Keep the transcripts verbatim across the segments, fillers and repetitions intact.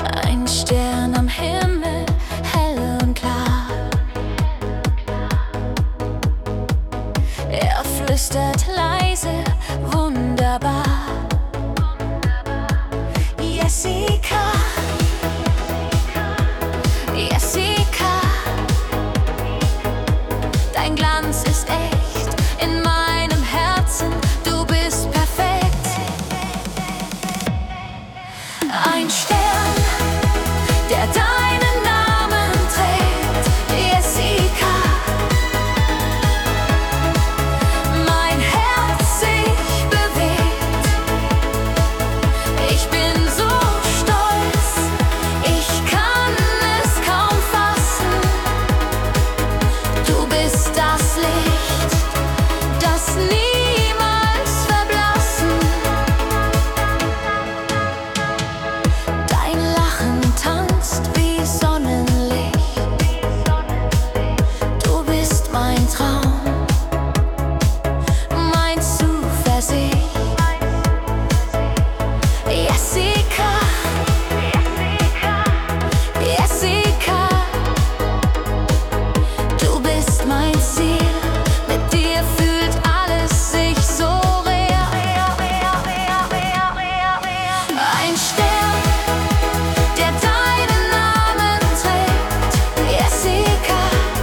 Ein Stern am Himmel, hell und klar. Er flüstert leise, wunderbar. Jessica, Jessica, dein Glanz ist echt in meinem Herzen, du bist perfekt. Ein Stern, der deinen Namen trägt, Jessica. Mein Herz sich bewegt, ich bin so stolz, ich kann es kaum fassen. Du bist das Licht, das niemals verblassen. Dein Lachen tanzt wie Sonnenlicht, du bist mein Traum, mein Zuversicht. Jessica, Jessica, du bist mein Ziel, mit dir fühlt alles sich so real. Ein Stern, der deinen Namen trägt, Jessica.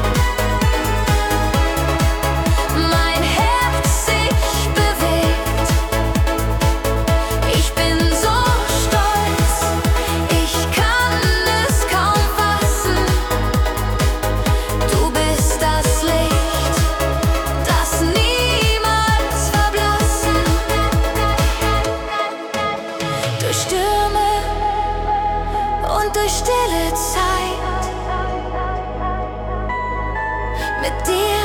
Mein Herz sich bewegt, ich bin so stolz, ich kann es kaum fassen. Du bist das Licht, das niemals verblassen. Durch Stürme und durch stille Zeit, mit dir